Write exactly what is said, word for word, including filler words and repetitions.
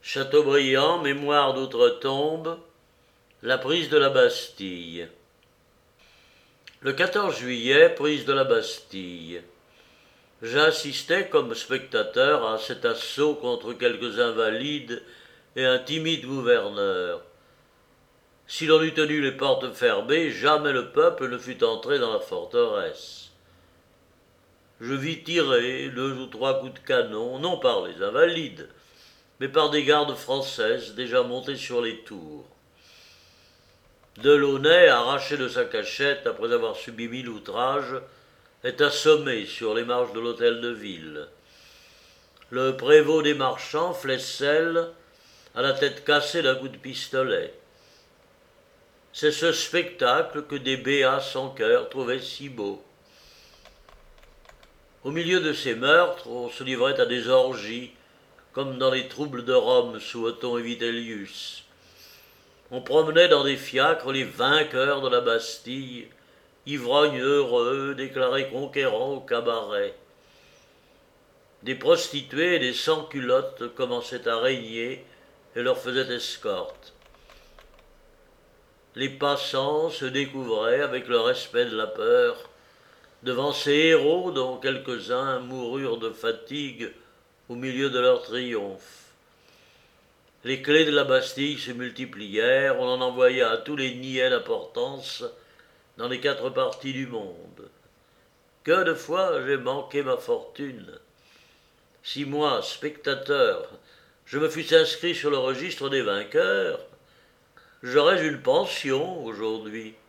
Chateaubriand, Mémoire d'outre-tombe, la prise de la Bastille. Le quatorze juillet, prise de la Bastille. J'assistais comme spectateur à cet assaut contre quelques invalides et un timide gouverneur. Si l'on eût tenu les portes fermées, jamais le peuple ne fût entré dans la forteresse. Je vis tirer deux ou trois coups de canon, non par les invalides, mais par des gardes françaises déjà montées sur les tours. Delaunay, arraché de sa cachette après avoir subi mille outrages, est assommé sur les marches de l'hôtel de ville. Le prévôt des marchands, Flessel, a la tête cassée d'un coup de pistolet. C'est ce spectacle que des béats sans cœur trouvaient si beau. Au milieu de ces meurtres, on se livrait à des orgies, comme dans les troubles de Rome sous Othon et Vitellius. On promenait dans des fiacres les vainqueurs de la Bastille, ivrognes heureux, déclarés conquérants au cabaret. Des prostituées et des sans-culottes commençaient à régner et leur faisaient escorte. Les passants se découvraient avec le respect de la peur devant ces héros dont quelques-uns moururent de fatigue au milieu de leur triomphe. Les clés de la Bastille se multiplièrent, on en envoya à tous les niais d'importance dans les quatre parties du monde. Que de fois j'ai manqué ma fortune. Si moi, spectateur, je me fusse inscrit sur le registre des vainqueurs, j'aurais une pension aujourd'hui.